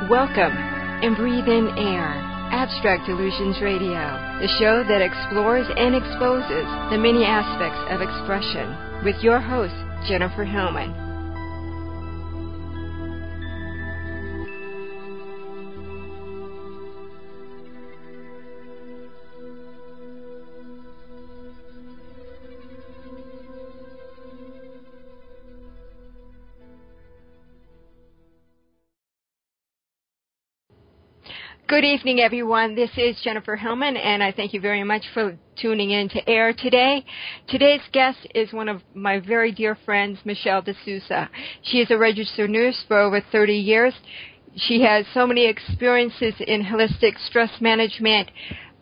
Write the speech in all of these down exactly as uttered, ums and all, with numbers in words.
Welcome and breathe in air. Abstract Illusions Radio, the show that explores and exposes the many aspects of expression, with your host, Jennifer Hillman. Good evening, everyone. This is Jennifer Hillman, and I thank you very much for tuning in to air today. Today's guest is one of my very dear friends, Michelle D'Souza. She is a registered nurse for over thirty years. She has so many experiences in holistic stress management,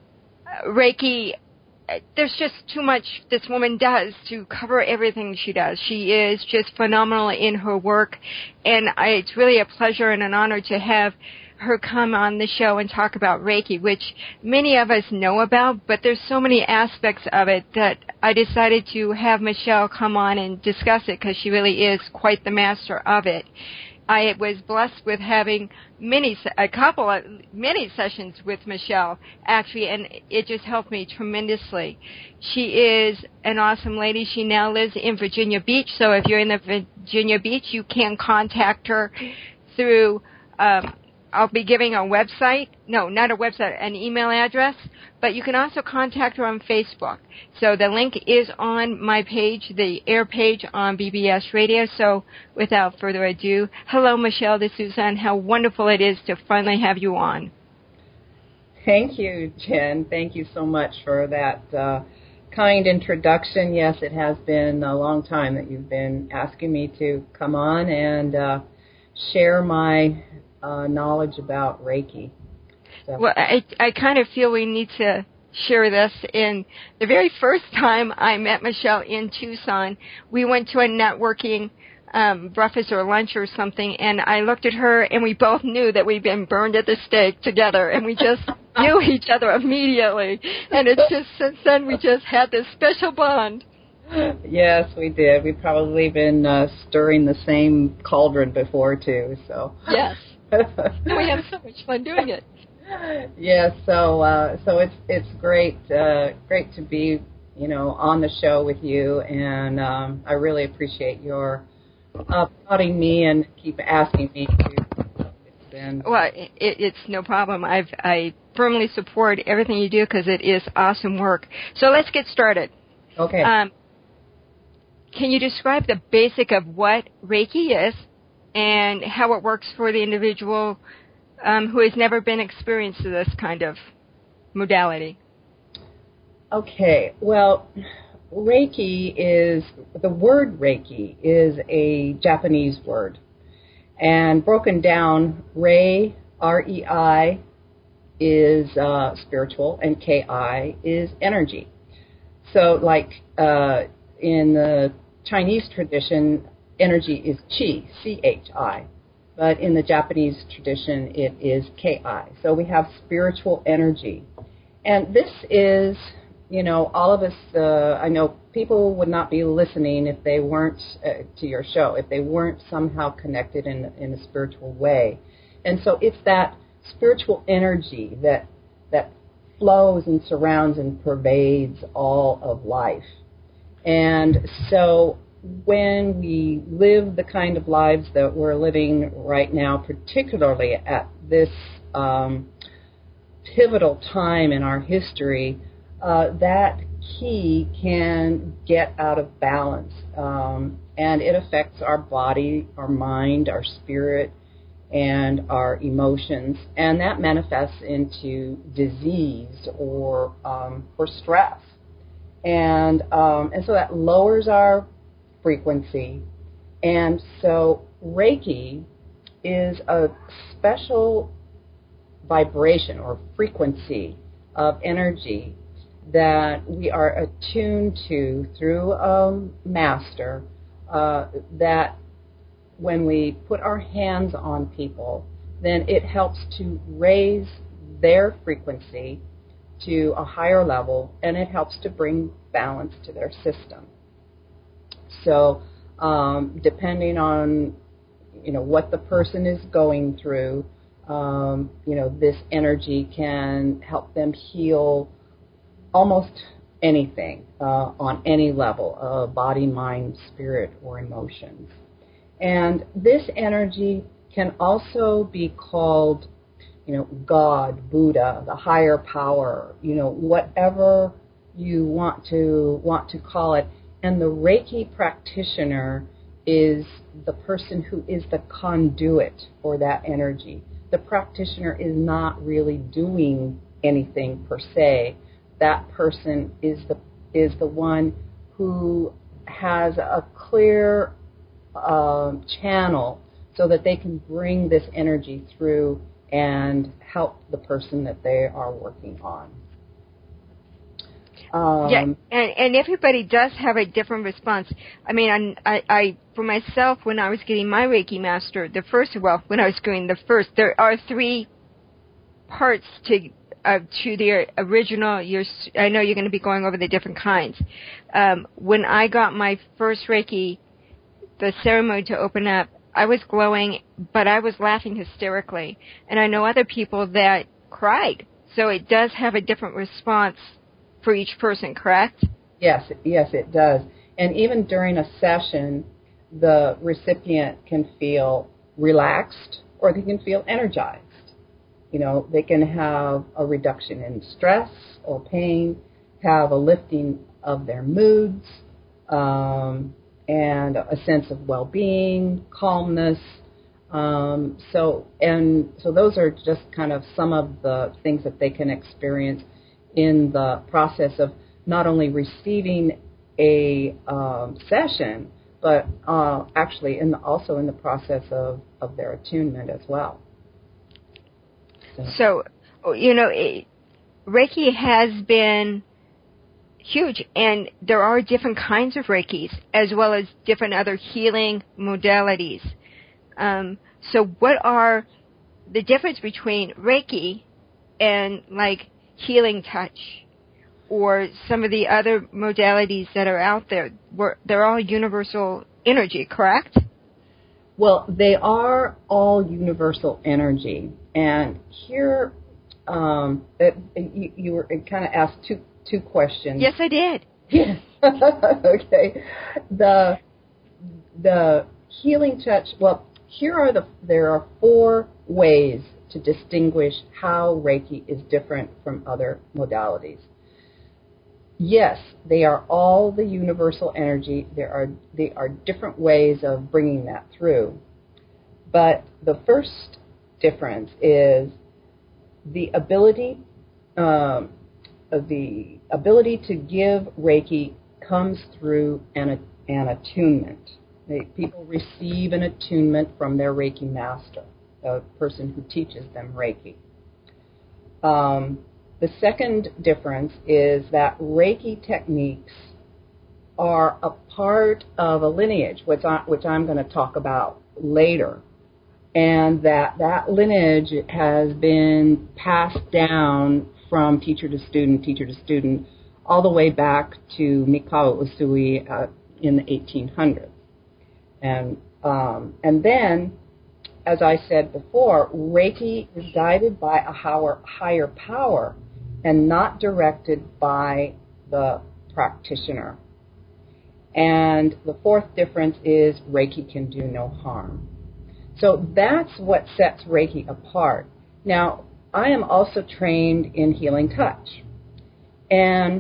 Reiki. There's just too much this woman does to cover everything she does. She is just phenomenal in her work, and I, it's really a pleasure and an honor to have her come on the show and talk about Reiki, which many of us know about, but there's so many aspects of it that I decided to have Michelle come on and discuss it because she really is quite the master of it. I was blessed with having many, a couple of, many sessions with Michelle, actually, and it just helped me tremendously. She is an awesome lady. She now lives in Virginia Beach, so if you're in the Virginia Beach, you can contact her through, um, I'll be giving a website, no, not a website, an email address, but you can also contact her on Facebook. So the link is on my page, the air page on B B S Radio. So without further ado, hello, Michelle D'Souza, and how wonderful it is to finally have you on. Thank you, Jen. Thank you so much for that uh, kind introduction. Yes, it has been a long time that you've been asking me to come on and uh, share my Uh, knowledge about Reiki. So. Well, I, I kind of feel we need to share this. In the very first time I met Michelle in Tucson, we went to a networking um, breakfast or lunch or something, and I looked at her, and we both knew that we'd been burned at the stake together, and we just knew each other immediately. And it's just, since then, we just had this special bond. Yes, we did. We've probably been uh, stirring the same cauldron before, too. So yes. We have so much fun doing it. Yes, so uh, so it's it's great uh, great to be you know on the show with you, and um, I really appreciate your uh, prodding me and keep asking me to. It's been well, it, it's no problem. I've I firmly support everything you do because it is awesome work. So let's get started. Okay. Um, can you describe the basic of what Reiki is and how it works for the individual um, who has never been experienced to this kind of modality? Okay, well, Reiki is, the word Reiki is a Japanese word. And broken down, Rei, R E I, is uh, spiritual, and K I is energy. So like uh, in the Chinese tradition, energy is Qi, C H I, but in the Japanese tradition, it is K I. So we have spiritual energy. And this is, you know, all of us, uh, I know people would not be listening if they weren't uh, to your show, if they weren't somehow connected in, in a spiritual way. And so it's that spiritual energy that that flows and surrounds and pervades all of life. And so when we live the kind of lives that we're living right now, particularly at this um, pivotal time in our history, uh, that key can get out of balance. Um, and it affects our body, our mind, our spirit, and our emotions. And that manifests into disease or, um, or stress. And um, and so that lowers our frequency. And so Reiki is a special vibration or frequency of energy that we are attuned to through a master, uh, that when we put our hands on people, then it helps to raise their frequency to a higher level, and it helps to bring balance to their system. So um, depending on you know what the person is going through, um, you know, this energy can help them heal almost anything uh, on any level, uh, body, mind, spirit, or emotions. And this energy can also be called, you know, God, Buddha, the higher power, you know, whatever you want to want to call it. And the Reiki practitioner is the person who is the conduit for that energy. The practitioner is not really doing anything per se. That person is the is the one who has a clear uh, channel so that they can bring this energy through and help the person that they are working on. Um, yeah, and, and everybody does have a different response. I mean, I, I, for myself, when I was getting my Reiki master, the first, well, when I was doing the first, there are three parts to uh, to the original. You're, I know you're going to be going over the different kinds. Um, when I got my first Reiki, the ceremony to open up, I was glowing, but I was laughing hysterically. And I know other people that cried. So it does have a different response for each person, correct? Yes, yes, it does. And even during a session, the recipient can feel relaxed or they can feel energized. You know, they can have a reduction in stress or pain, have a lifting of their moods, um, and a sense of well-being, calmness. Um, so, and so those are just kind of some of the things that they can experience in the process of not only receiving a um, session, but uh, actually in the, also in the process of, of their attunement as well. So, so you know, it, Reiki has been huge, and there are different kinds of Reikis as well as different other healing modalities. Um, so what are the difference between Reiki and, like, healing touch or some of the other modalities that are out there? They're all universal energy, correct? Well, they are all universal energy. And here, um, it, you, you were kind of asked two two questions. Yes, I did. Yes. Okay. The the healing touch. Well, here are the there are four ways to distinguish how Reiki is different from other modalities. Yes, they are all the universal energy. There are they are different ways of bringing that through. But the first difference is the ability um, the ability to give Reiki comes through an an attunement. They, people receive an attunement from their Reiki master, the person who teaches them Reiki. Um, the second difference is that Reiki techniques are a part of a lineage, which, I, which I'm going to talk about later, and that that lineage has been passed down from teacher to student, teacher to student, all the way back to Mikao Usui uh, in the eighteen hundreds. And um, and then, as I said before, Reiki is guided by a higher, higher power and not directed by the practitioner. And the fourth difference is Reiki can do no harm. So that's what sets Reiki apart. Now, I am also trained in healing touch. And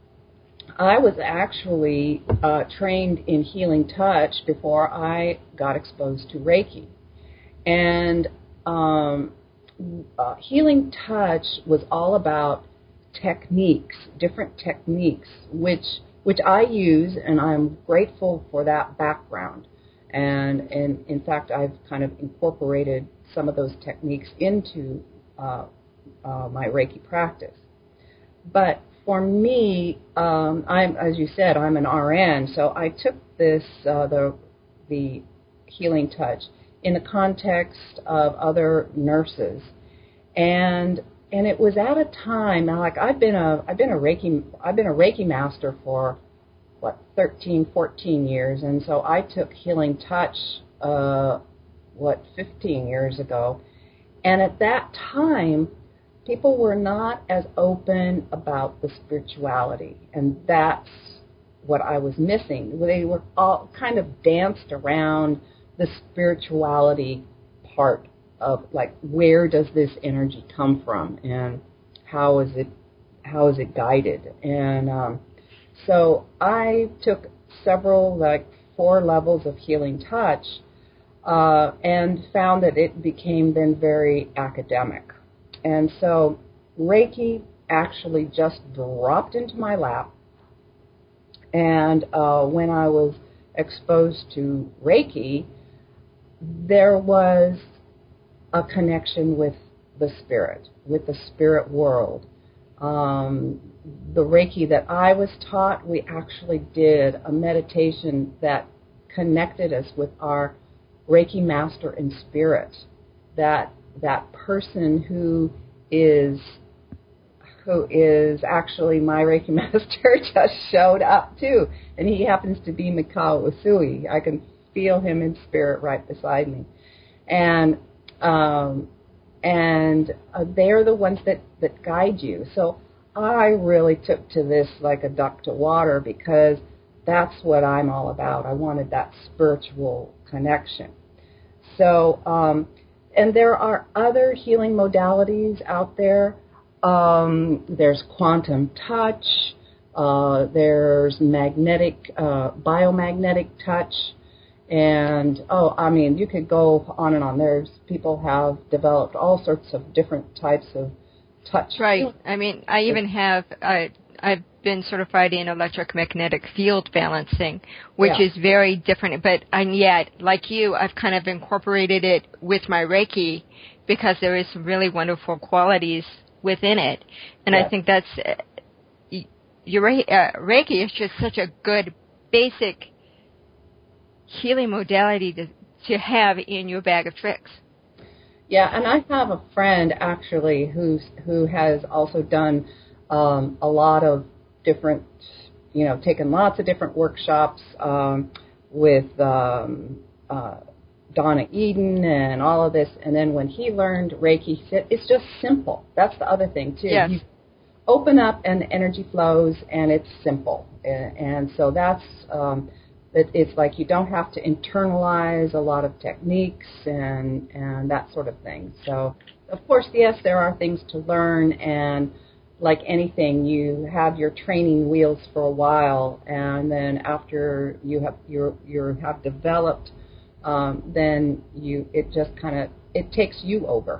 I was actually uh, trained in healing touch before I got exposed to Reiki. And um, uh, healing touch was all about techniques, different techniques, which which I use, and I'm grateful for that background. And, and in fact, I've kind of incorporated some of those techniques into uh, uh, my Reiki practice. But for me, um, I'm, as you said, I'm an R N, so I took this, uh, the the healing touch, in the context of other nurses, and and it was at a time now, like I've been a I've been a Reiki I've been a Reiki master for what thirteen, fourteen years, and so I took healing touch uh, what fifteen years ago, And at that time, people were not as open about the spirituality, and that's what I was missing. They were all kind of danced around the spirituality part of, like, where does this energy come from, and how is it how is it guided? And um, so I took several, like four levels of healing touch, uh, and found that it became then very academic. And so Reiki actually just dropped into my lap. And uh, when I was exposed to Reiki, there was a connection with the spirit, with the spirit world. Um, the Reiki that I was taught, we actually did a meditation that connected us with our Reiki master in spirit. That that person who is who is actually my Reiki master just showed up too, and he happens to be Mikao Usui. I can feel him in spirit right beside me, and um, and uh, they're the ones that, that guide you. So I really took to this like a duck to water, because that's what I'm all about. I wanted that spiritual connection. So, um, and there are other healing modalities out there. Um, there's quantum touch. Uh, there's magnetic, uh, biomagnetic touch. And, oh, I mean, you could go on and on. There's people have developed all sorts of different types of touch. Right. I mean, I even have, I, I've been certified in electromagnetic field balancing, which yeah. is very different. But, and yet, like you, I've kind of incorporated it with my Reiki, because there is some really wonderful qualities within it. And yes. I think that's, uh, your uh, Reiki is just such a good basic healing modality to, to have in your bag of tricks. Yeah, and I have a friend actually who's who has also done um, a lot of different, you know, taken lots of different workshops um, with um, uh, Donna Eden and all of this. And then when he learned Reiki, he said it's just simple. That's the other thing too. Yes. You open up and the energy flows, and it's simple. And, and so that's. Um, It, it's like you don't have to internalize a lot of techniques and and that sort of thing. So, of course, yes, there are things to learn, and like anything, you have your training wheels for a while, and then after you have you you have developed, um, then you it just kind of it takes you over.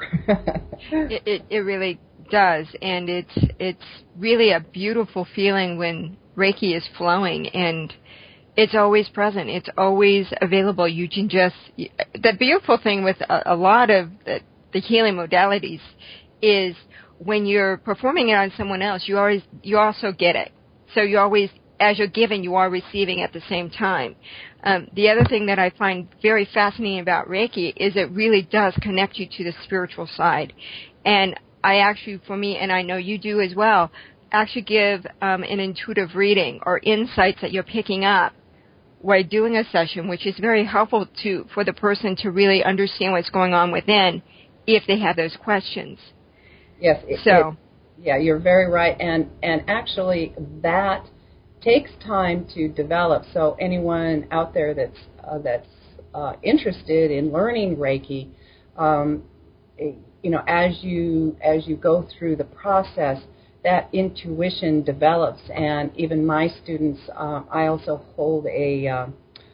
it, it it really does, and it's it's really a beautiful feeling when Reiki is flowing, and it's always present. It's always available. You can just, the beautiful thing with a, a lot of the, the healing modalities is when you're performing it on someone else, you always, you also get it. So you always, as you're giving, you are receiving at the same time. Um, the other thing that I find very fascinating about Reiki is it really does connect you to the spiritual side. And I actually, for me, and I know you do as well, actually give um, an intuitive reading or insights that you're picking up while doing a session, which is very helpful to for the person to really understand what's going on within if they have those questions. Yes. It, so, it, yeah, you're very right. And, and actually that takes time to develop. So anyone out there that's, uh, that's uh, interested in learning Reiki, um, you know, as you as you go through the process, that intuition develops. And even my students, um, I also hold a, uh,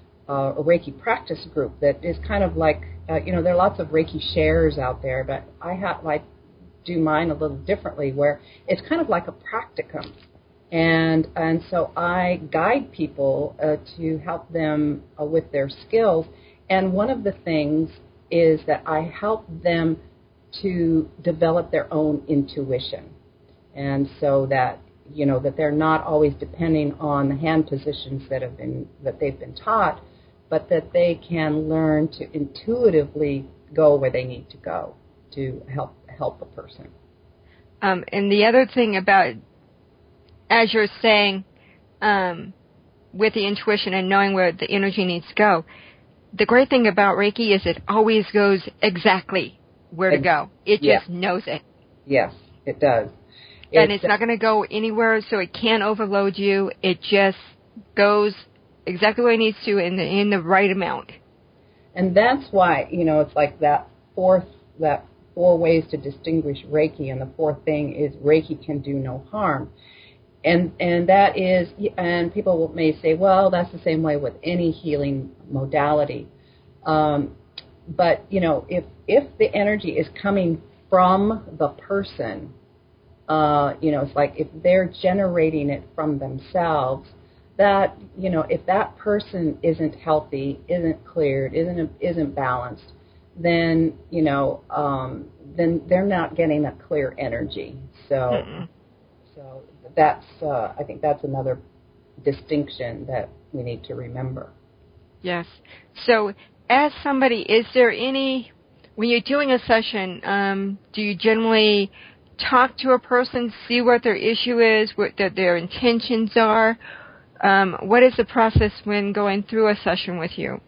a Reiki practice group that is kind of like, uh, you know, there are lots of Reiki shares out there, but I have like do mine a little differently, where it's kind of like a practicum. And and so I guide people uh, to help them uh, with their skills. And one of the things is that I help them to develop their own intuition. And so that, you know, that they're not always depending on the hand positions that have been that they've been taught, but that they can learn to intuitively go where they need to go to help help a person. Um, and the other thing about, as you're saying, um, with the intuition and knowing where the energy needs to go, the great thing about Reiki is it always goes exactly where to and, go. It yeah. just knows it. Yes, it does. And it's, it's not going to go anywhere, so it can't overload you. It just goes exactly where it needs to in the in the right amount. And that's why, you know, it's like that fourth, that four ways to distinguish Reiki, and the fourth thing is Reiki can do no harm. And and that is, and people may say, well, that's the same way with any healing modality. Um, but, you know, if if the energy is coming from the person, uh, you know, it's like if they're generating it from themselves, that, you know, if that person isn't healthy, isn't cleared, isn't isn't balanced, then, you know, um, then they're not getting a clear energy. So, mm-mm. so that's, uh, I think that's another distinction that we need to remember. Yes. So, as somebody, is there any, when you're doing a session, um, do you generally talk to a person, see what their issue is, what the, their intentions are? Um, what is the process when going through a session with you?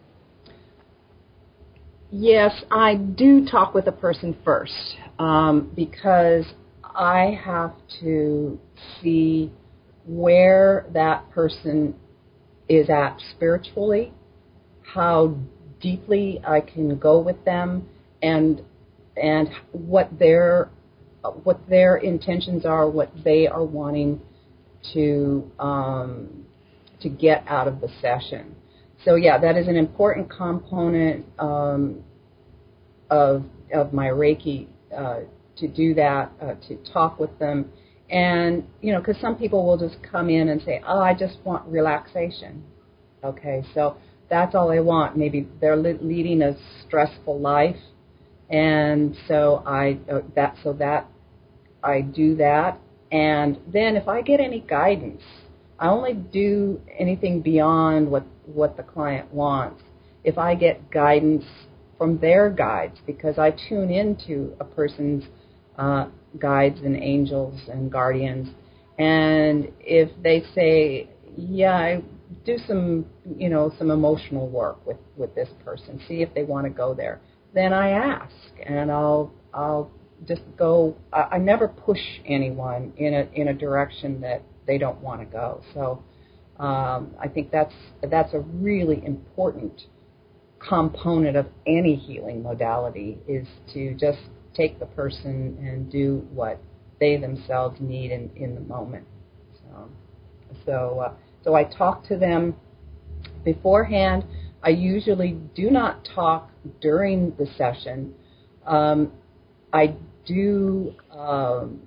Yes, I do talk with a person first um, because I have to see where that person is at spiritually, how deeply I can go with them, and and what their what their intentions are, what they are wanting to um, to get out of the session. So yeah, that is an important component um, of of my Reiki, uh, to do that, uh, to talk with them. And, you know, because some people will just come in and say, oh, I just want relaxation. Okay, so that's all they want. Maybe they're li- leading a stressful life, and so I uh, that so that I do that. And then if I get any guidance, I only do anything beyond what, what the client wants. If I get guidance from their guides, because I tune into a person's uh, guides and angels and guardians, and if they say, yeah, I do some, you know, some emotional work with, with this person, see if they want to go there, then I ask, and I'll I'll just go. I, I never push anyone in a in a direction that they don't want to go. So um, I think that's that's a really important component of any healing modality, is to just take the person and do what they themselves need in, in the moment. So so, uh, so I talk to them beforehand. I usually do not talk during the session. Um, I do um,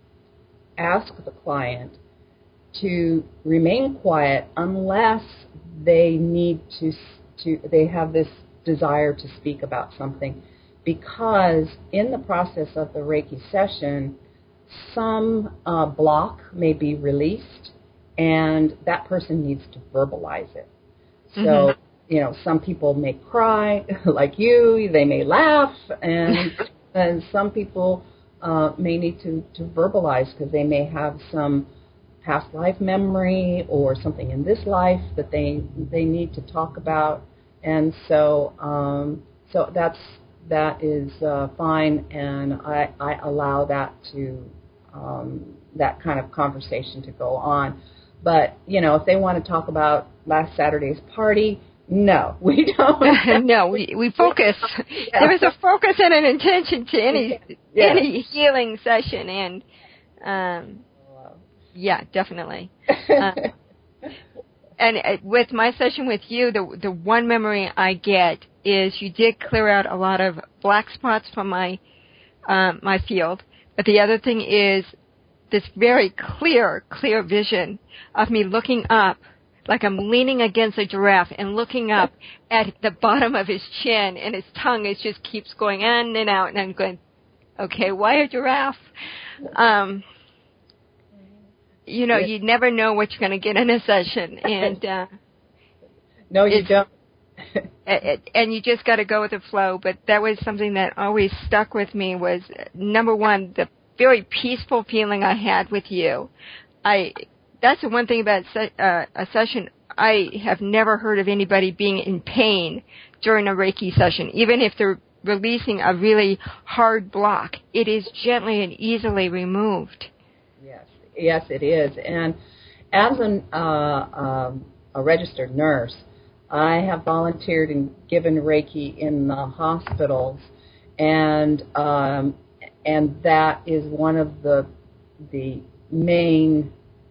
ask the client to remain quiet unless they need to, to they have this desire to speak about something, because in the process of the Reiki session, some uh, block may be released, and that person needs to verbalize it. So, mm-hmm. you know, some people may cry, like you, they may laugh, and and some people uh, may need to, to verbalize because they may have some past life memory or something in this life that they they need to talk about, and so um, so that's that is uh, fine, and I, I allow that to um, that kind of conversation to go on. But you know, if they want to talk about last Saturday's party, no, we don't. no, we we focus. Yeah. There is a focus and an intention to any yeah. any healing session, and um, yeah, definitely. uh, and uh, with my session with you, the the one memory I get is you did clear out a lot of black spots from my um, my field. But the other thing is this very clear, clear vision of me looking up, like I'm leaning against a giraffe and looking up at the bottom of his chin, and his tongue is just keeps going in and out, and I'm going, okay, why a giraffe? Um, you know, you never know what you're going to get in a session, and uh, no, you don't. it, and you just got to go with the flow. But that was something that always stuck with me. Was number one, the very peaceful feeling I had with you. I that's the one thing about se- uh, a session. I have never heard of anybody being in pain during a Reiki session, even if they're releasing a really hard block. It is gently and easily removed. Yes, yes, it is. And as an, uh, um, a registered nurse, I have volunteered and given Reiki in the hospitals, and um, and that is one of the the main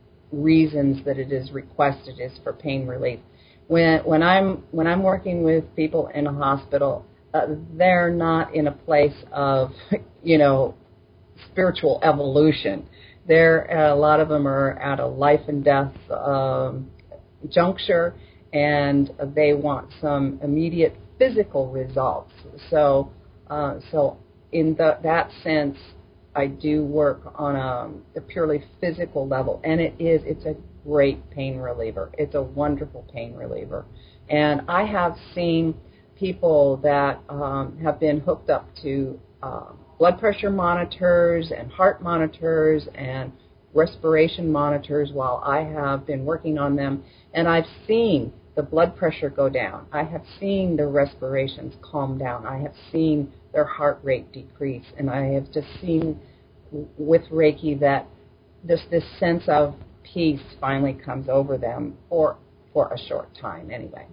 reasons that it is requested is for pain relief. When when I'm when I'm working with people in a hospital, uh, they're not in a place of, you know, spiritual evolution. They're a lot of them are at a life and death um, juncture, and they want some immediate physical results. So, uh, so in the, that sense, I do work on a, a purely physical level, and it is it's a great pain reliever. It's a wonderful pain reliever, and I have seen people that um, have been hooked up to uh, blood pressure monitors and heart monitors and respiration monitors while I have been working on them, and I've seen the blood pressure go down. I have seen their respirations calm down. I have seen their heart rate decrease, and I have just seen with Reiki that this this sense of peace finally comes over them for for a short time anyway.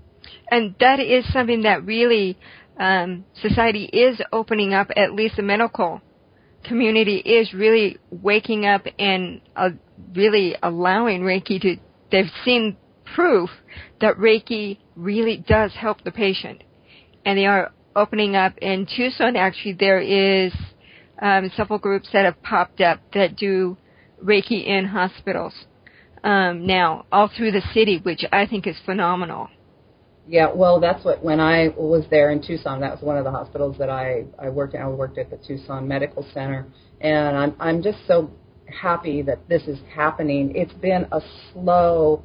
And that is something that really um, society is opening up, at least the medical community is really waking up and uh, really allowing Reiki to, they've seen proof that Reiki really does help the patient. And they are opening up. In Tucson, actually, there is um, several groups that have popped up that do Reiki in hospitals um, now, all through the city, which I think is phenomenal. Yeah, well, that's what, when I was there in Tucson, that was one of the hospitals that I, I worked in. I worked at the Tucson Medical Center, and I'm I'm just so happy that this is happening. It's been a slow,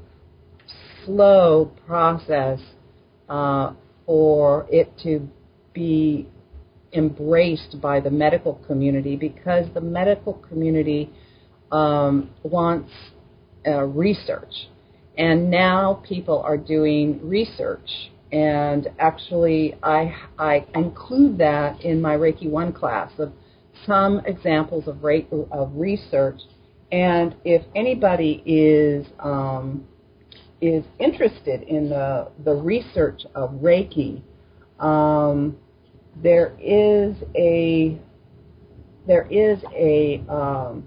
slow process uh, for it to be embraced by the medical community, because the medical community um, wants uh, research. And now people are doing research, and actually I, I include that in my Reiki one class of some examples of, re- of research. And if anybody is um, is interested in the the research of Reiki, um, there is a there is a um,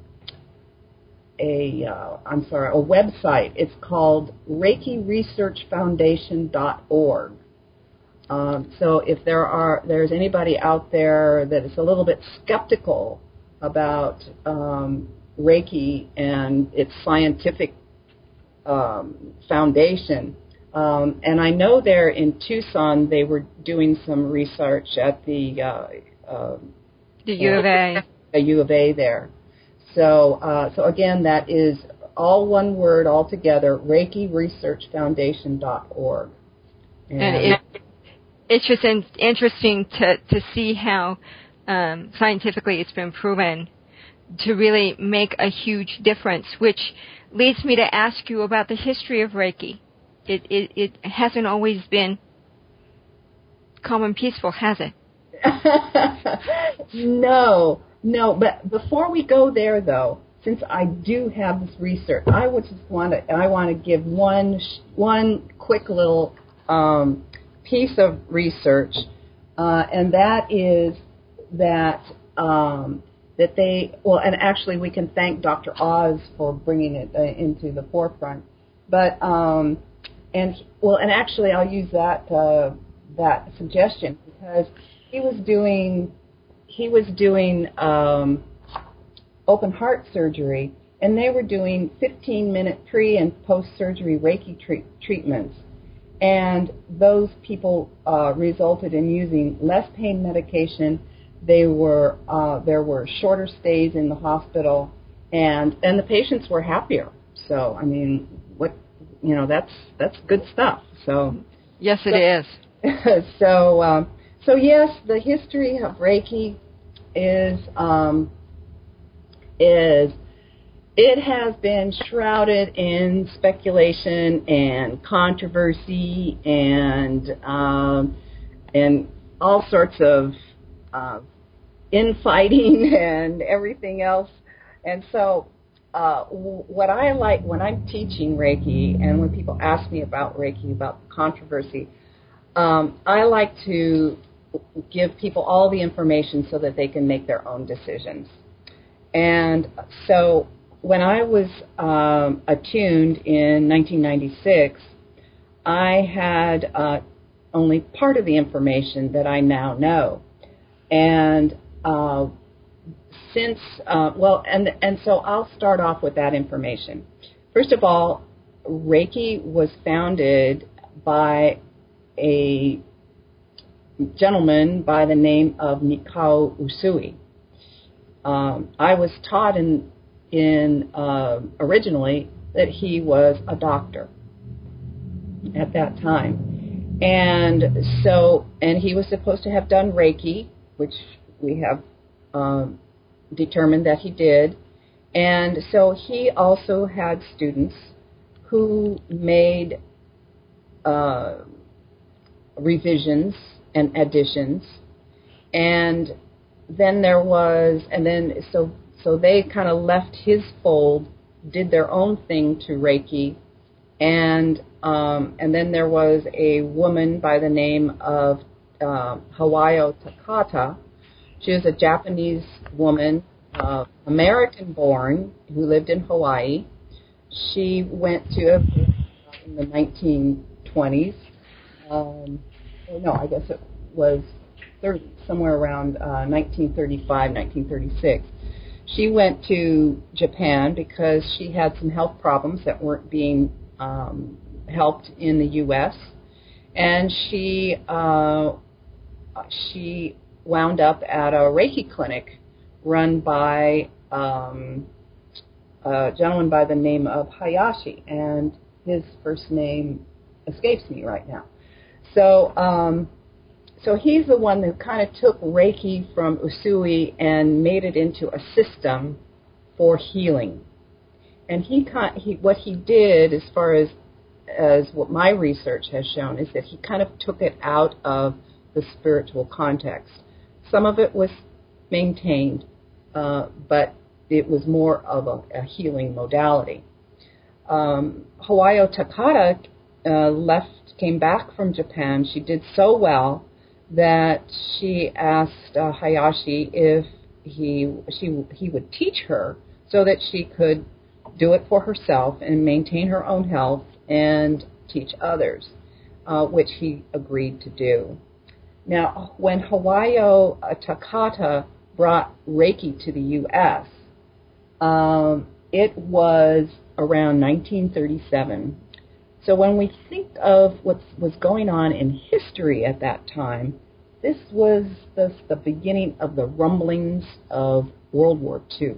a uh, I'm sorry a website. It's called Reiki Research Foundation dot org. Um, so if there are there's anybody out there that is a little bit skeptical about um, Reiki and its scientific um, foundation, um, and I know there in Tucson they were doing some research at the uh, uh, the U of A, the U of A there. So, uh, so again, that is all one word all together, Reiki Research Foundation dot org. And, and it, it's just in, interesting to, to see how um, scientifically it's been proven to really make a huge difference, which leads me to ask you about the history of Reiki. It, it, it hasn't always been calm and peaceful, has it? No. No, but before we go there, though, since I do have this research, I would just want to I want to give one one quick little um, piece of research, uh, and that is that um, that they well, and actually we can thank Doctor Oz for bringing it uh, into the forefront, but um, and well, and actually I'll use that uh, that suggestion because he was doing. He was doing um, open heart surgery, and they were doing fifteen-minute pre- and post-surgery Reiki treat- treatments. And those people uh, resulted in using less pain medication. They were uh, there were shorter stays in the hospital, and and the patients were happier. So I mean, what you know, that's that's good stuff. So yes, it so, is. so um, so yes, the history of Reiki is um, is it has been shrouded in speculation and controversy and um, and all sorts of uh, infighting and everything else. And so uh, w- what I like when I'm teaching Reiki and when people ask me about Reiki, about the controversy, um, I like to give people all the information so that they can make their own decisions. And so when I was um, attuned in nineteen ninety-six, I had uh, only part of the information that I now know. And uh, since, uh, well, and, and so I'll start off with that information. First of all, Reiki was founded by a gentleman by the name of Mikao Usui. Um, I was taught in, in uh, originally that he was a doctor at that time. And so, and he was supposed to have done Reiki, which we have um, determined that he did. And so he also had students who made uh, revisions and additions. And then there was, and then so so they kind of left his fold, did their own thing to Reiki, and um, and then there was a woman by the name of uh, Hawayo Takata. She was a Japanese woman, uh, American-born, who lived in Hawaii. She went to in the nineteen twenties. Um, oh no, I guess it was thirty, somewhere around uh, nineteen thirty-five, nineteen thirty-six. She went to Japan because she had some health problems that weren't being um, helped in the U S And she uh, she wound up at a Reiki clinic run by um, a gentleman by the name of Hayashi, and his first name escapes me right now. So, um, so he's the one that kind of took Reiki from Usui and made it into a system for healing. And he, he what he did, as far as as what my research has shown, is that he kind of took it out of the spiritual context. Some of it was maintained, uh, but it was more of a, a healing modality. Um, Hawayo Takata uh, left, came back from Japan. She did so well that she asked uh, Hayashi if he she he would teach her so that she could do it for herself and maintain her own health and teach others, uh, which he agreed to do. Now, when Hawayo Takata brought Reiki to the U S, um, it was around nineteen thirty-seven. So when we think of what was going on in history at that time, this was the, the beginning of the rumblings of World War Two.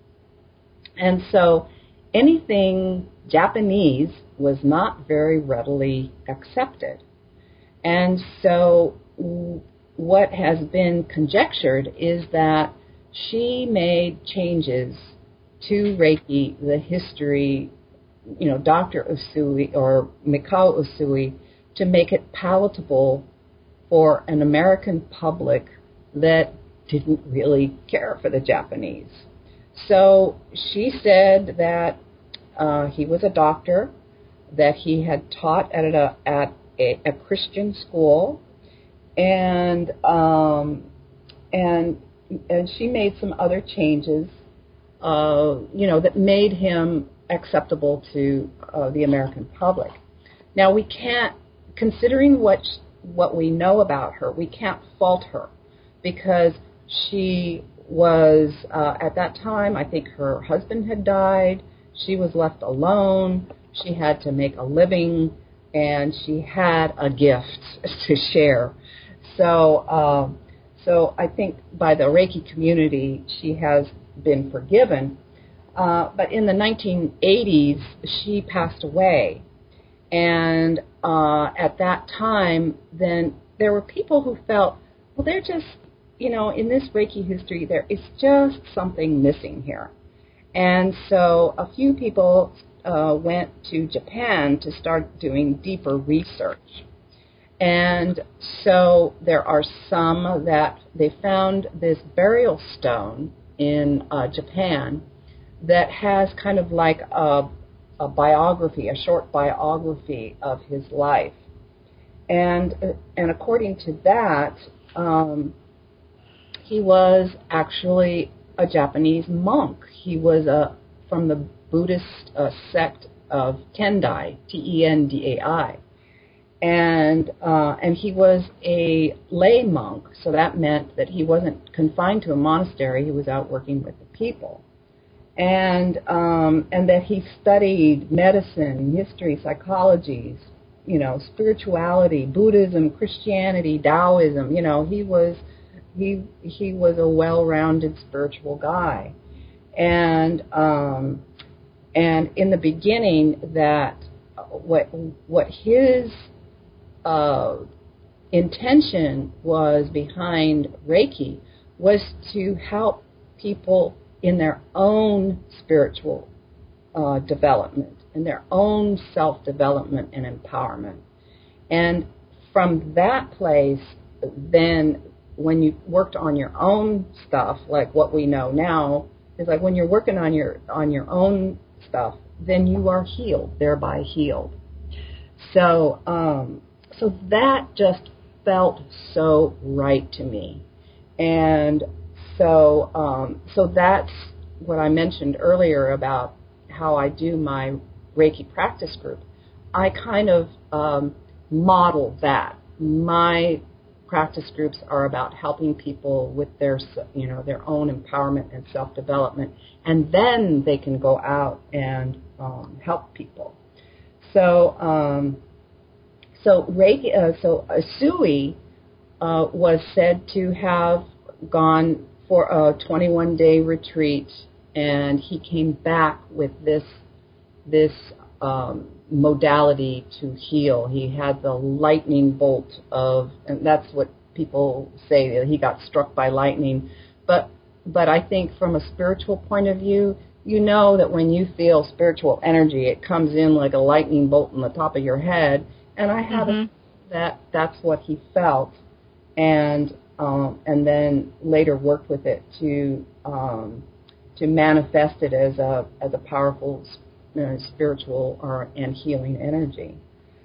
And so anything Japanese was not very readily accepted. And so what has been conjectured is that she made changes to Reiki, the history, you know, Doctor Usui or Mikao Usui, to make it palatable for an American public that didn't really care for the Japanese. So she said that uh, he was a doctor, that he had taught at a, at a, a Christian school, and um, and and she made some other changes, uh, you know, that made him acceptable to uh, the American public. Now, we can't, considering what what we know about her, we can't fault her, because she was, uh, at that time, I think her husband had died, she was left alone, she had to make a living, and she had a gift to share. So, uh, so I think by the Reiki community, she has been forgiven. Uh, but in the nineteen eighties, she passed away. And uh, at that time, then there were people who felt, well, they're just, you know, in this Reiki history, there is just something missing here. And so a few people uh, went to Japan to start doing deeper research. And so there are some that they found this burial stone in uh, Japan that has kind of like a, a biography, a short biography of his life. And and according to that, um, he was actually a Japanese monk. He was a, from the Buddhist uh, sect of Tendai, T E N D A I. And uh, and he was a lay monk, so that meant that he wasn't confined to a monastery. He was out working with the people, and um, and that he studied medicine, history, psychology, you know, spirituality, Buddhism, Christianity, Taoism. You know, he was he he was a well-rounded spiritual guy, and um, and in the beginning, that what what his Uh, intention was behind Reiki was to help people in their own spiritual uh, development, in their own self-development and empowerment. And from that place, then when you worked on your own stuff, like what we know now, is like when you're working on your on your own stuff, then you are healed, thereby healed. So, um, So that just felt so right to me, and so um, so that's what I mentioned earlier about how I do my Reiki practice group. I kind of um, model that. My practice groups are about helping people with their you know their own empowerment and self-development, and then they can go out and um, help people. So. Um, So Reiki, uh, so Usui uh, was said to have gone for a twenty-one day retreat, and he came back with this this um, modality to heal. He had the lightning bolt of, and that's what people say, that he got struck by lightning. But but I think from a spiritual point of view, you know that when you feel spiritual energy, it comes in like a lightning bolt in the top of your head. And I have mm-hmm. a, that that's what he felt, and um, and then later worked with it to um, to manifest it as a as a powerful you know, spiritual or and healing energy.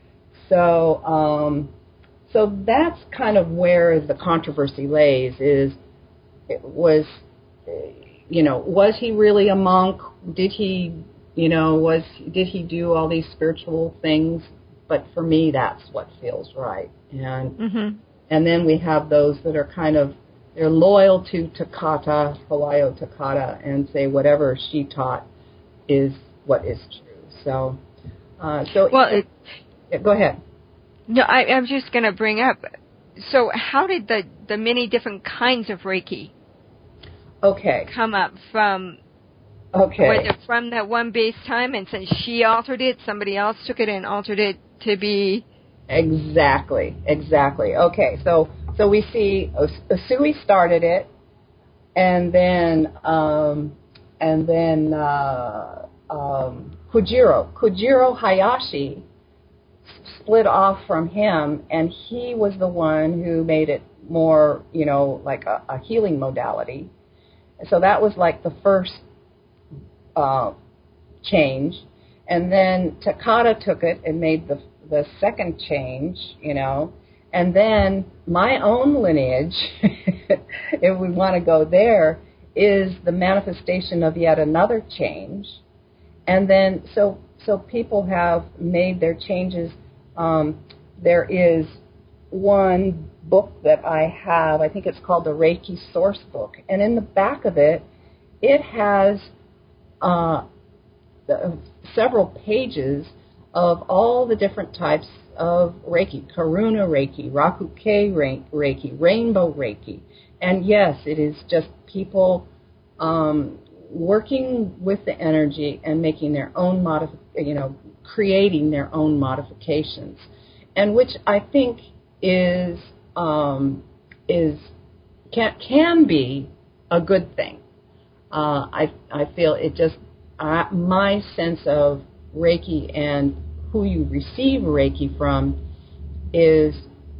So um, so that's kind of where the controversy lays. Is it was you know was he really a monk? Did he you know was did he do all these spiritual things? But for me, that's what feels right. And mm-hmm. and then we have those that are kind of, they're loyal to Takata, Hawayo Takata, and say whatever she taught is what is true. So, uh, so well, it, it, go ahead. No, I, I'm just going to bring up, so how did the, the many different kinds of Reiki okay. come up from... Okay. Was it from that one base time, and since she altered it, somebody else took it and altered it to be... Exactly, exactly. Okay, so so we see Usui started it, and then um, and then uh, um, Kujiro Kujiro Hayashi split off from him, and he was the one who made it more, you know, like a, a healing modality. So that was like the first Uh, change, and then Takata took it and made the the second change, you know, and then my own lineage, if we want to go there, is the manifestation of yet another change, and then so so people have made their changes. Um, there is one book that I have, I think it's called the Reiki Source Book, and in the back of it, it has Uh, the, several pages of all the different types of Reiki, Karuna Reiki, Rakuke Reiki, Rainbow Reiki. And yes, it is just people um, working with the energy and making their own modif- you know, creating their own modifications, and which I think is um, is can can be a good thing. Uh, I I feel it just uh, my sense of Reiki and who you receive Reiki from is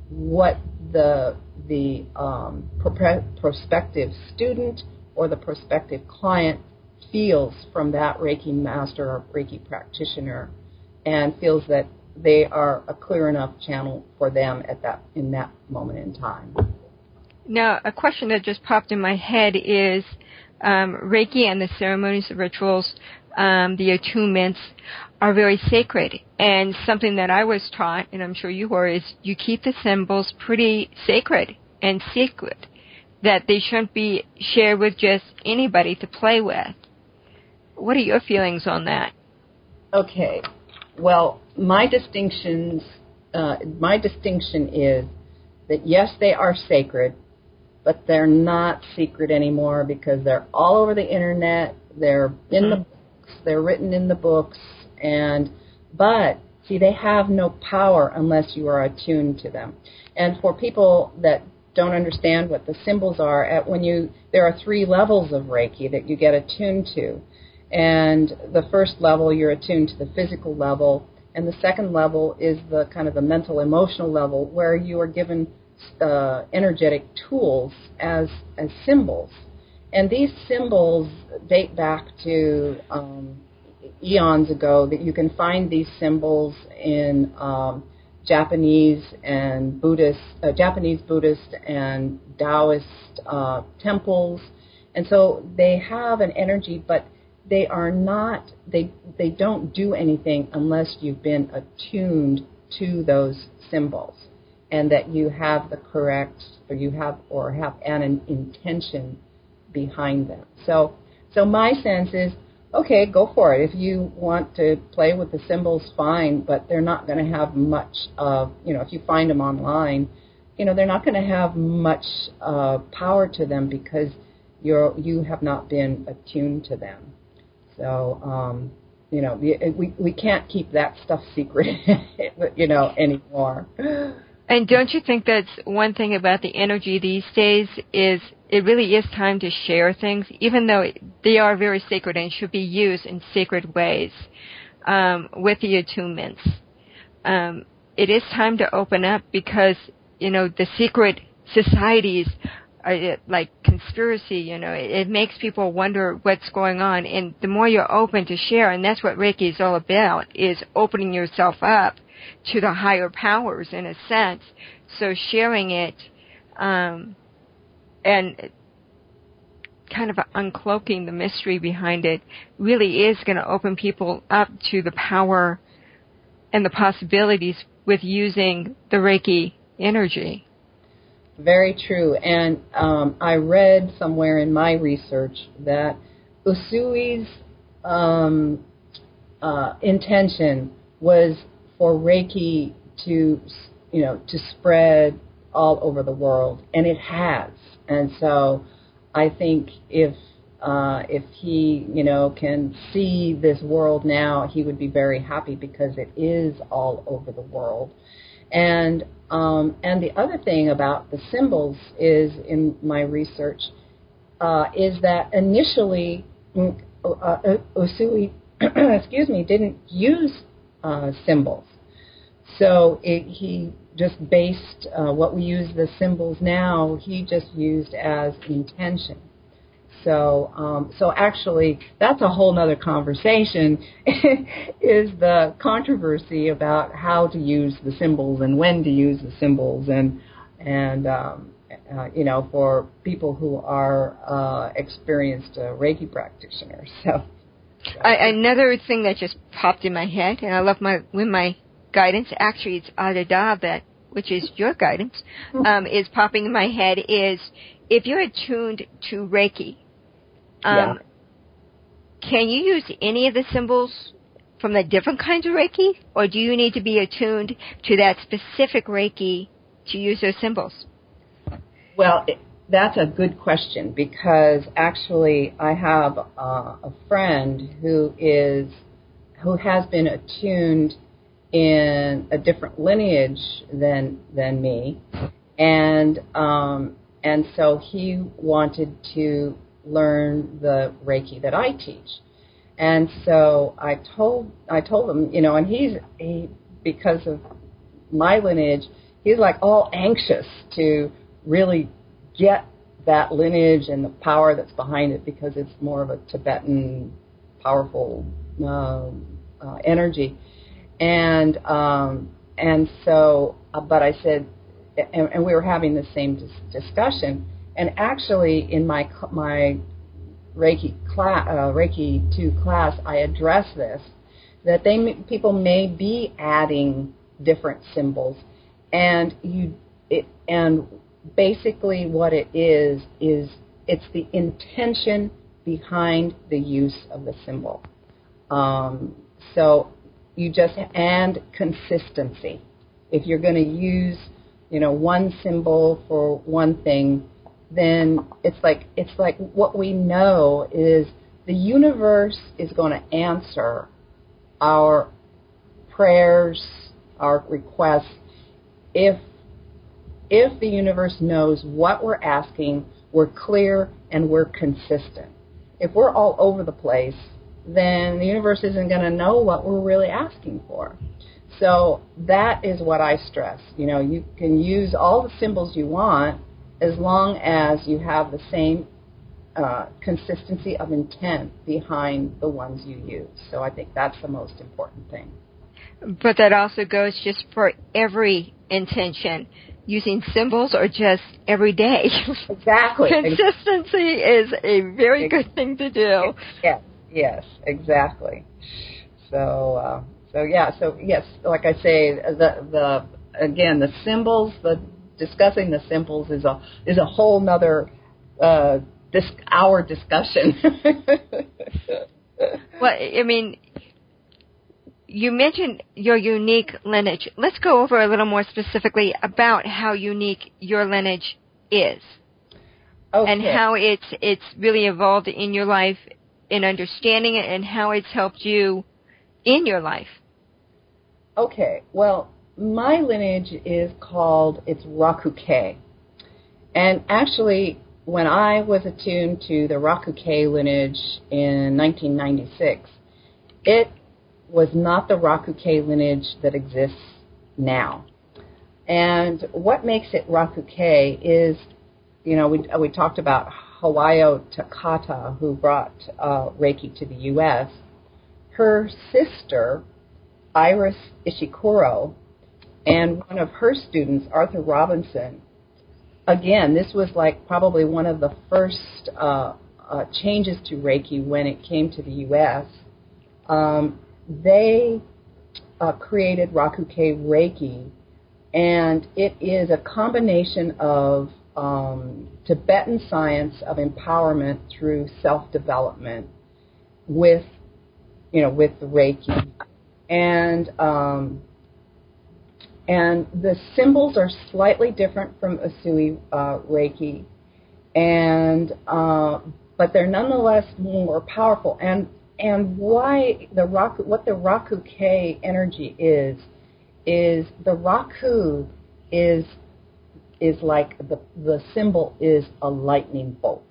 what the the um, pro- prospective student or the prospective client feels from that Reiki master or Reiki practitioner, and feels that they are a clear enough channel for them at that in that moment in time. Now, a question that just popped in my head is um, Reiki and the ceremonies, the rituals, um, the attunements are very sacred. And something that I was taught, and I'm sure you were, is you keep the symbols pretty sacred and secret, that they shouldn't be shared with just anybody to play with. What are your feelings on that? Okay. Well, my distinctions, uh, my distinction is that yes, they are sacred, but they're not secret anymore because they're all over the internet. They're in the books. They're written in the books, and but see, they have no power unless you are attuned to them. And for people that don't understand what the symbols are, at when you there are three levels of Reiki that you get attuned to. And the first level, you're attuned to the physical level, and the second level is the kind of the mental, emotional level where you are given uh, energetic tools as as symbols. And these symbols date back to um, eons ago. That you can find these symbols in um, Japanese and Buddhist, uh, Japanese Buddhist and Taoist uh, temples, and so they have an energy, but they are not, they they don't do anything unless you've been attuned to those symbols and that you have the correct, or you have, or have an, an intention behind them. So, so my sense is, okay, go for it. If you want to play with the symbols, fine, but they're not going to have much of, you know, if you find them online, you know, they're not going to have much uh, power to them because you're, you have not been attuned to them. So, um, you know, we we can't keep that stuff secret, you know, anymore. And don't you think that's one thing about the energy these days is it really is time to share things, even though they are very sacred and should be used in sacred ways um, with the attunements. Um, it is time to open up because, you know, the secret societies are like conspiracy, you know, it, it makes people wonder what's going on. And the more you're open to share, and that's what Reiki is all about, is opening yourself up to the higher powers in a sense. So sharing it um, and kind of uncloaking the mystery behind it really is going to open people up to the power and the possibilities with using the Reiki energy. Very true. And um, I read somewhere in my research that Usui's um, uh, intention was for Reiki to, you know, to spread all over the world, and it has. And so, I think if uh, if he, you know, can see this world now, he would be very happy because it is all over the world. And um, and the other thing about the symbols is, in my research, uh, is that initially uh, Usui, excuse me, didn't use uh, symbols. So it, he just based uh, what we use the symbols now, he just used as intention. So, um, so actually, that's a whole other conversation, is the controversy about how to use the symbols and when to use the symbols, and, and um, uh, you know, for people who are uh, experienced uh, Reiki practitioners. So, so. I, another thing that just popped in my head, and I love my when my guidance, actually it's Adada, that, which is your guidance, um, is popping in my head, is if you're attuned to Reiki, Um, yeah. can you use any of the symbols from the different kinds of Reiki, or do you need to be attuned to that specific Reiki to use those symbols? Well, it, that's a good question, because actually I have uh, a friend who is who has been attuned in a different lineage than than me, and um, and so he wanted to learn the Reiki that I teach. And so I told I told him, you know, and he's he because of my lineage, he's like all anxious to really get that lineage and the power that's behind it, because it's more of a Tibetan powerful uh, uh, energy. And um, and so, uh, but I said, and, and we were having the same dis- discussion. And actually, in my my Reiki class, uh, Reiki two class, I address this, that they people may be adding different symbols, and you it, and basically what it is is it's the intention behind the use of the symbol. Um, so you just and consistency. If you're going to use, you know, one symbol for one thing, then it's like it's like what we know is the universe is going to answer our prayers, our requests, if if the universe knows what we're asking, we're clear and we're consistent. If we're all over the place, then the universe isn't going to know what we're really asking for. So that is what I stress. You know, you can use all the symbols you want as long as you have the same uh, consistency of intent behind the ones you use. So I think that's the most important thing. But that also goes just for every intention, using symbols or just every day. Exactly. Consistency is a very good thing to do. Yes, yes, exactly. So, uh, so yeah, so yes, like I say, the the again the symbols, the discussing the symbols is a is a whole nother uh, this hour discussion. Well, I mean, you mentioned your unique lineage. Let's go over a little more specifically about how unique your lineage is, Okay. and how it's it's really evolved in your life, in understanding it, and how it's helped you in your life. Okay. Well, my lineage is called it's Rakuke, and actually, when I was attuned to the Rakuke lineage in nineteen ninety-six, it was not the Rakuke lineage that exists now. And what makes it Rakuke is, you know, we we talked about Hawayo Takata, who brought uh, Reiki to the U S. Her sister, Iris Ishikuro, and one of her students, Arthur Robinson, again, this was like probably one of the first uh, uh, changes to Reiki when it came to the U S. Um, they uh, created Rakuke Reiki, and it is a combination of um, Tibetan science of empowerment through self-development with, you know, with the Reiki, and um, and the symbols are slightly different from Usui uh, Reiki, and uh, but they're nonetheless more powerful. And and why the Raku, what the Rakuke energy is, is the Raku is is like the the symbol is a lightning bolt.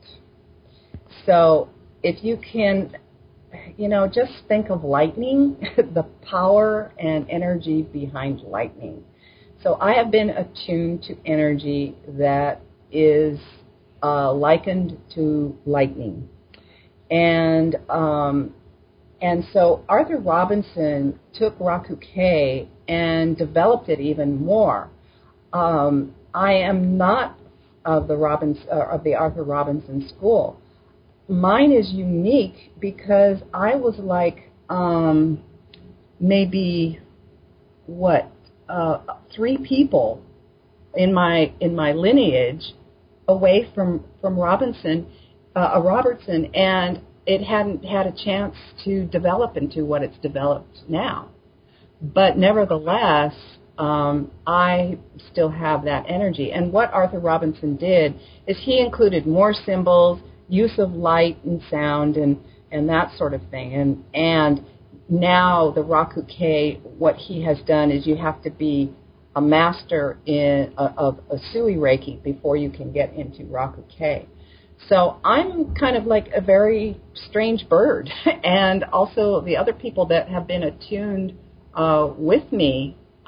So if you can, you know, just think of lightning, the power and energy behind lightning. So I have been attuned to energy that is uh, likened to lightning. And um, and so Arthur Robinson took Rakuke and developed it even more. Um, I am not of the Robbins uh, of the Arthur Robinson school. Mine is unique because I was like um, maybe what uh, three people in my in my lineage away from from Robinson, uh, a Robertson, and it hadn't had a chance to develop into what it's developed now. But nevertheless, um, I still have that energy. And what Arthur Robinson did is he included more symbols, use of light and sound, and, and that sort of thing. And and now the Rakuke, what he has done is you have to be a master in uh, of Usui Reiki before you can get into Rakuke. So I'm kind of like a very strange bird. And also the other people that have been attuned uh, with me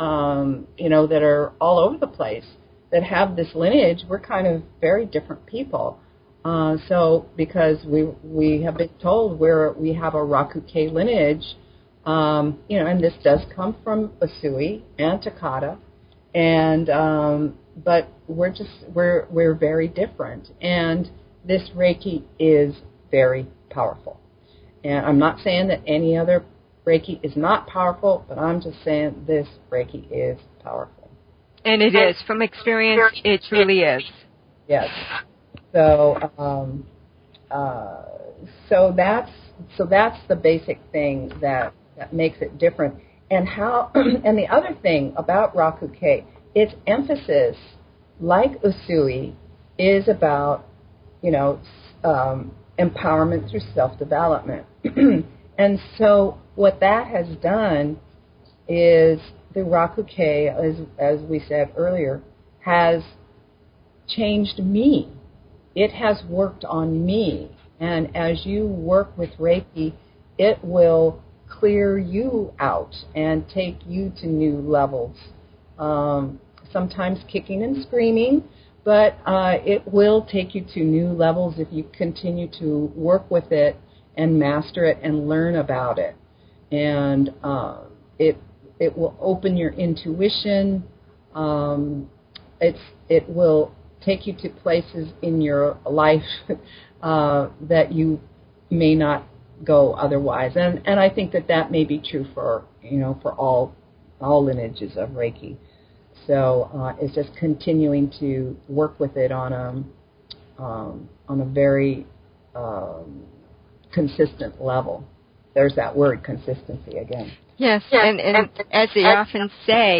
um, you know, that are all over the place, that have this lineage. We're kind of very different people. Uh, so because we we have been told we're we have a Rakuke lineage, um, you know, and this does come from Usui and Takata, and um, but we're just we're we're very different, and this Reiki is very powerful. And I'm not saying that any other Reiki is not powerful, but I'm just saying this Reiki is powerful. And it is. From experience, it truly is. Yes. So, um, uh, so that's so that's the basic thing that, that makes it different. And how and the other thing about Rakuke, its emphasis, like Usui, is about, you know, um, empowerment through self-development. And so what that has done is the Rakuke, as, as we said earlier, has changed me. It has worked on me. And as you work with Reiki, it will clear you out and take you to new levels. Um, sometimes kicking and screaming, but uh, it will take you to new levels if you continue to work with it and master it and learn about it. And uh, it it will open your intuition. Um, it's it will take you to places in your life uh, that you may not go otherwise. And and I think that that may be true for you know for all all lineages of Reiki. So uh, it's just continuing to work with it on a um, on a very um, consistent level. There's that word, consistency, again. Yes, and, and as they often say,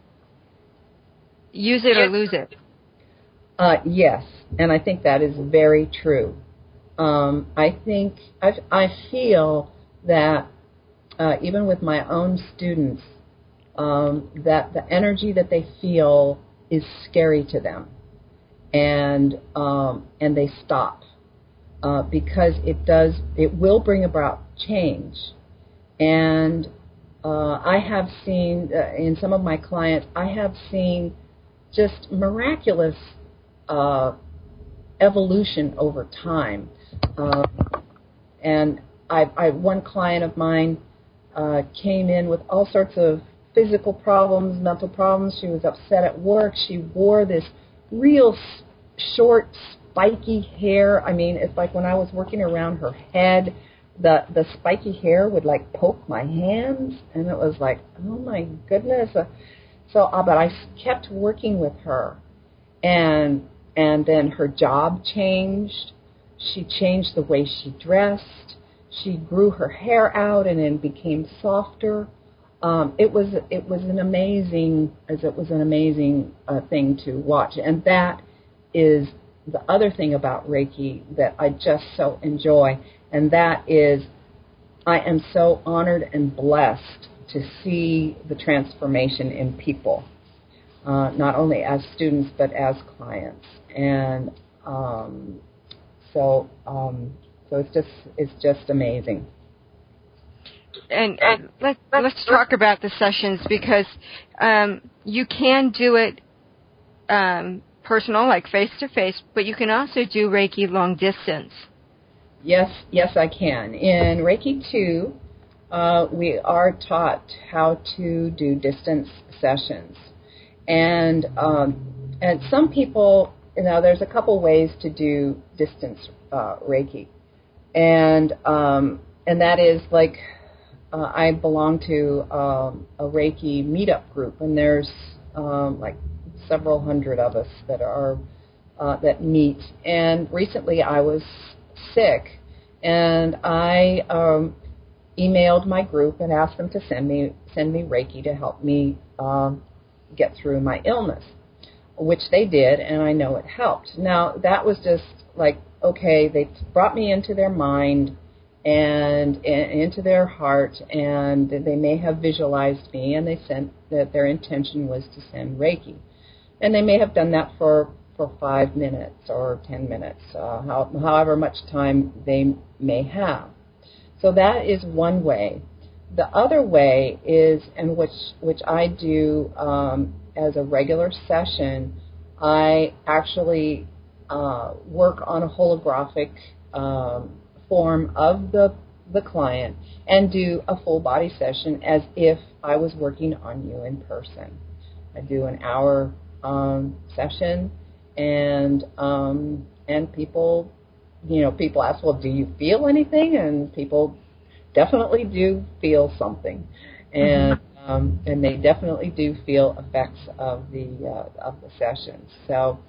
use it or lose it. Uh, yes, and I think that is very true. Um, I think I, I feel that uh, even with my own students, um, that the energy that they feel is scary to them, and um, and they stop uh, because it does it will bring about change. And uh, I have seen uh, in some of my clients, I have seen just miraculous uh, evolution over time. Uh, and I, I one client of mine uh, came in with all sorts of physical problems, mental problems. She was upset at work. She wore this real s- short, spiky hair. I mean, it's like when I was working around her head, the the spiky hair would like poke my hands, and it was like, oh my goodness. Uh, so, uh, but I kept working with her, and and then her job changed. She changed the way she dressed. She grew her hair out and then became softer. Um, it was it was an amazing as it was an amazing uh, thing to watch, and that is the other thing about Reiki that I just so enjoy, and that is I am so honored and blessed to see the transformation in people, uh, not only as students but as clients, and um, so um, so it's just it's just amazing. And let's let's talk about the sessions, because um, you can do it um, personal, like face to face, but you can also do Reiki long distance. Yes, yes, I can. In Reiki two, uh, we are taught how to do distance sessions, and um, and some people, you know, there's a couple ways to do distance uh, Reiki, and um, and that is like. Uh, I belong to um, a Reiki meetup group, and there's um, like several hundred of us that are uh, that meet. And recently, I was sick, and I um, emailed my group and asked them to send me send me Reiki to help me um, get through my illness, which they did, and I know it helped. Now that was just like, okay, they brought me into their mind and into their heart, and they may have visualized me, and they sent that their intention was to send Reiki, and they may have done that for, for five minutes or ten minutes, uh, how, however much time they may have. So that is one way. the other way is, and which which I do um, as a regular session, I actually uh, work on a holographic um, form of the the client and do a full body session as if I was working on you in person. I do an hour um, session, and um, and people, you know, people ask, well, do you feel anything? And people definitely do feel something, and mm-hmm. um, and they definitely do feel effects of the uh, of the sessions. So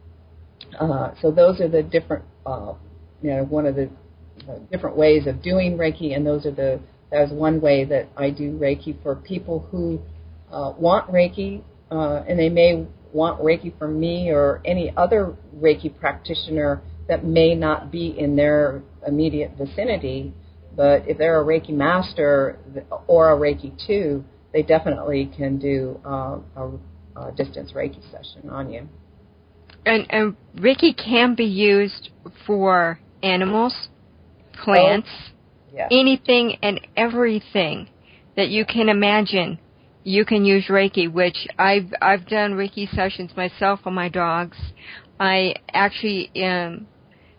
uh, so those are the different, uh, you know, one of the uh, different ways of doing Reiki, and those are the that's one way that I do Reiki for people who uh, want Reiki, uh, and they may want Reiki from me or any other Reiki practitioner that may not be in their immediate vicinity. But if they're a Reiki master or a Reiki two, they definitely can do uh, a, a distance Reiki session on you. And, and Reiki can be used for animals, plants, oh, yes. anything and everything that you can imagine. You can use Reiki, which I've I've done Reiki sessions myself on my dogs. I actually um,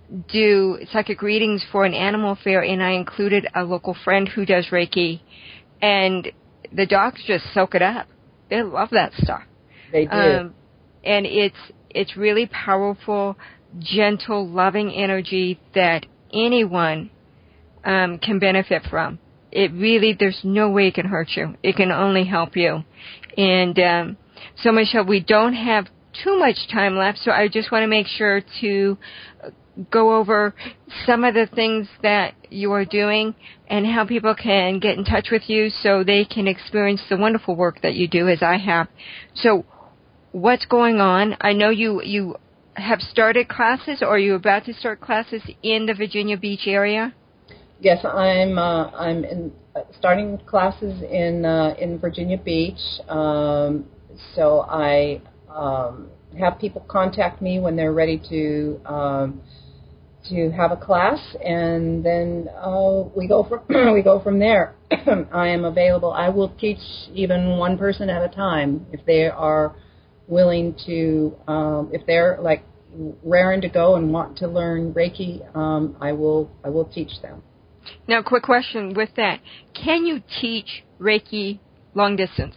do psychic readings for an animal fair, and I included a local friend who does Reiki, and the dogs just soak it up. They love that stuff. They do. Um, and it's it's really powerful, gentle, loving energy that anyone um, can benefit from. It really, there's no way it can hurt you. It can only help you. And um, so, Michelle, we don't have too much time left, so I just want to make sure to go over some of the things that you are doing and how people can get in touch with you so they can experience the wonderful work that you do, as I have. So what's going on? I know you, you have started classes, or are you about to start classes in the Virginia Beach area? Yes, I'm uh, I'm in, uh, starting classes in uh, in Virginia Beach. Um, so I um, have people contact me when they're ready to um, to have a class, and then uh, we go from we go from there. I am available. I will teach even one person at a time if they are willing to. Um, if they're like raring to go and want to learn Reiki, um, I will I will teach them. Now, quick question with that. Can you teach Reiki long distance?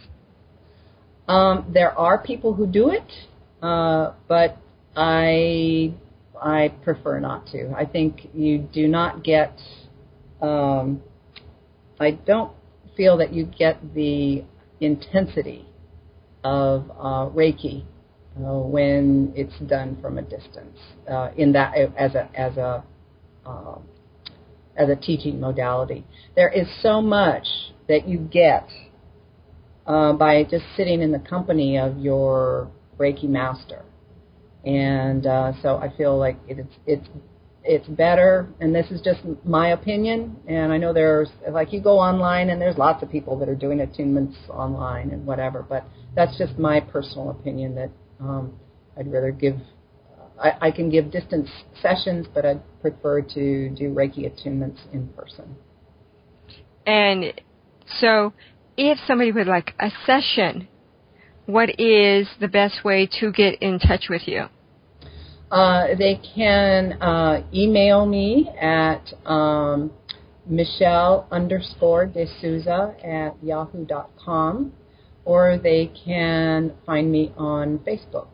Um, there are people who do it, uh, but I I prefer not to. I think you do not get, um, I don't feel that you get the intensity of uh, Reiki uh, when it's done from a distance, uh, in that as a as a um, as a teaching modality. There is so much that you get uh, by just sitting in the company of your Reiki master. And uh, so I feel like it's it's it's better, and this is just my opinion, and I know there's, like, you go online and there's lots of people that are doing attunements online and whatever, but that's just my personal opinion that um, I'd rather give I, I can give distance sessions, but I'd prefer to do Reiki attunements in person. And so if somebody would like a session, what is the best way to get in touch with you? Uh, they can uh, email me at um, Michelle underscore D'Souza at yahoo dot com, or they can find me on Facebook.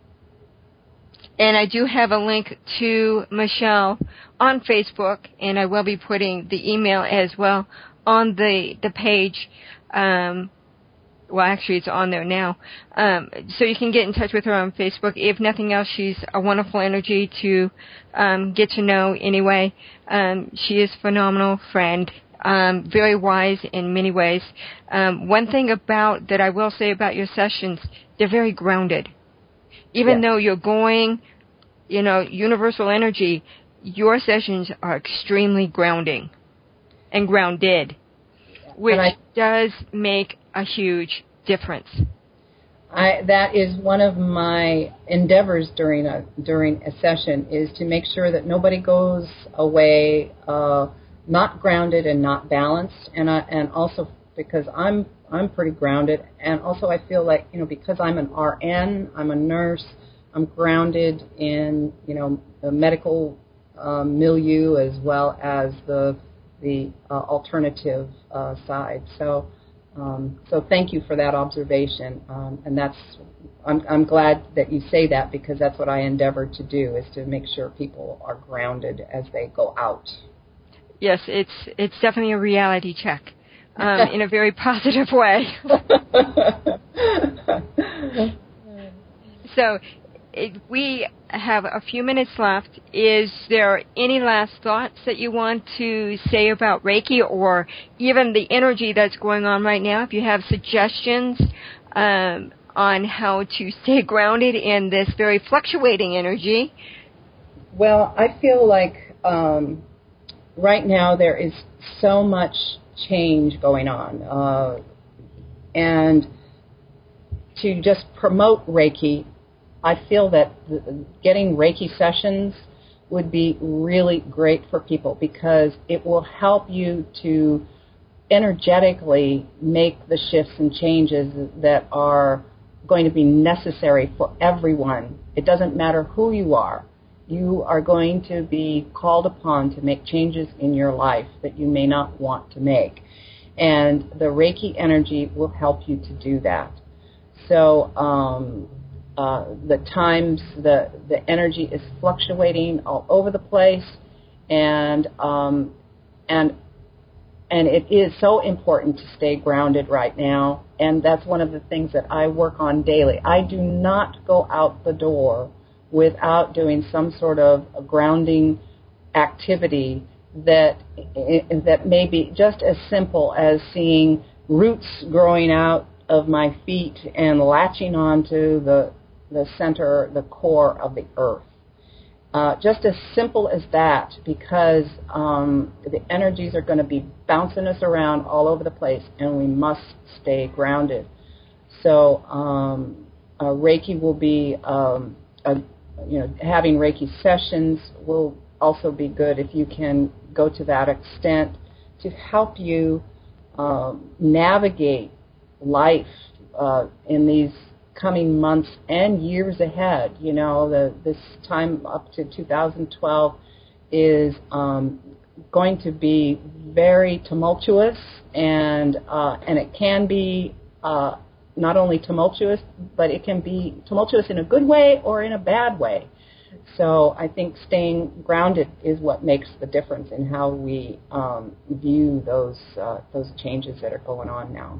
And I do have a link to Michelle on Facebook, and I will be putting the email as well on the the page. Um, well, actually, it's on there now. Um, so you can get in touch with her on Facebook. If nothing else, she's a wonderful energy to um, get to know anyway. Um, she is a phenomenal friend, um, very wise in many ways. Um, one thing about that I will say about your sessions, they're very grounded. Even yeah. though you're going, you know, universal energy, your sessions are extremely grounding and grounded, which I, does make a huge difference. I, that is one of my endeavors during a during a session, is to make sure that nobody goes away uh, not grounded and not balanced, and I, and also because I'm I'm pretty grounded, and also I feel like, you know, because I'm an R N, I'm a nurse, I'm grounded in, you know, the medical um, milieu as well as the the uh, alternative uh, side. So um, so thank you for that observation, um, and that's I'm I'm glad that you say that, because that's what I endeavor to do, is to make sure people are grounded as they go out. Yes, it's it's definitely a reality check, um, in a very positive way. So it, we have a few minutes left. Is there any last thoughts that you want to say about Reiki, or even the energy that's going on right now? If you have suggestions um, on how to stay grounded in this very fluctuating energy. Well, I feel like um, right now there is so much change going on, uh, and to just promote Reiki, I feel that the, getting Reiki sessions would be really great for people, because it will help you to energetically make the shifts and changes that are going to be necessary for everyone. It doesn't matter who you are. You are going to be called upon to make changes in your life that you may not want to make. And the Reiki energy will help you to do that. So um, uh, the times, the, the energy is fluctuating all over the place, and um, and and it is so important to stay grounded right now. And that's one of the things that I work on daily. I do not go out the door without doing some sort of a grounding activity that that may be just as simple as seeing roots growing out of my feet and latching onto the the center, the core of the earth. Uh, just as simple as that, because um, the energies are going to be bouncing us around all over the place, and we must stay grounded. So um, uh, Reiki will be, um, a, you know, having Reiki sessions will also be good if you can go to that extent to help you um, navigate life uh, in these coming months and years ahead. You know, the, this time up to two thousand twelve is um, going to be very tumultuous, and uh, and it can be uh, not only tumultuous, but it can be tumultuous in a good way or in a bad way. So I think staying grounded is what makes the difference in how we um, view those uh, those changes that are going on now.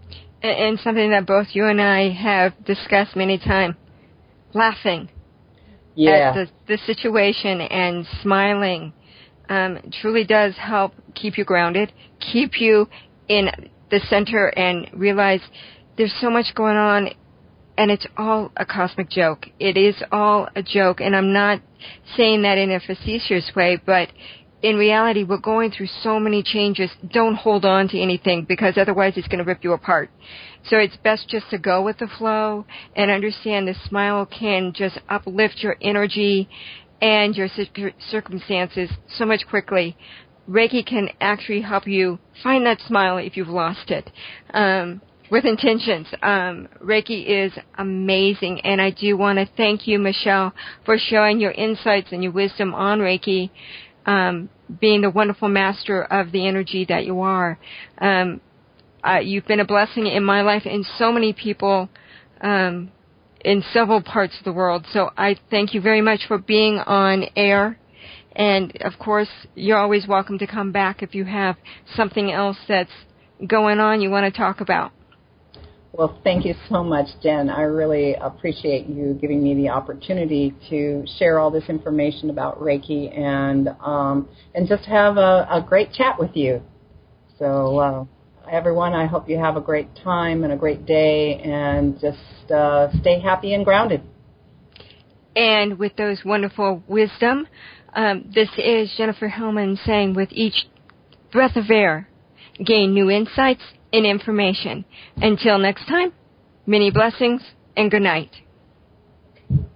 And something that both you and I have discussed many times, laughing yeah. at the, the situation and smiling um, truly does help keep you grounded, keep you in the center, and realize there's so much going on, and it's all a cosmic joke. It is all a joke, and I'm not saying that in a facetious way, but in reality, we're going through so many changes. Don't hold on to anything, because otherwise it's going to rip you apart. So it's best just to go with the flow and understand the smile can just uplift your energy and your circumstances so much quickly. Reiki can actually help you find that smile if you've lost it. Um, with intentions. Um, Reiki is amazing, and I do want to thank you, Michelle, for sharing your insights and your wisdom on Reiki. Um, being the wonderful master of the energy that you are. Um, uh, you've been a blessing in my life and so many people um, in several parts of the world. So I thank you very much for being on air. And, of course, you're always welcome to come back if you have something else that's going on you want to talk about. Well, thank you so much, Jen. I really appreciate you giving me the opportunity to share all this information about Reiki and um, and just have a, a great chat with you. So, uh, everyone, I hope you have a great time and a great day, and just uh, stay happy and grounded. And with those wonderful wisdom, um, this is Jennifer Hillman saying, with each breath of air, gain new insights and information. Until next time, many blessings and good night.